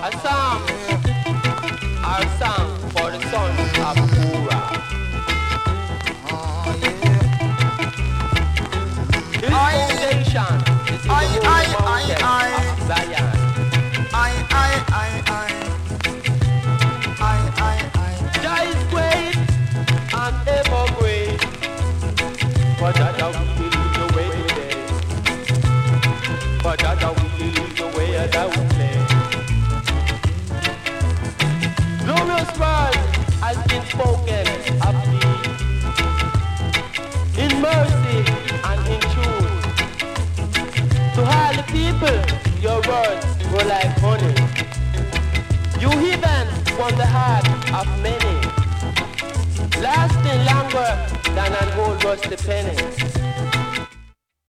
A psalm, our song for the sons of Korah. His foundation is in the holy mountain of Zion. Jah is great and ever great, but Jah will lead the way today. But Jah will lead the way that we play. Glorious word has been spoken of thee, in mercy and in truth. To all the people, your words were like honey. You heathen won the heart of many, lasting longer than an old rusty penny.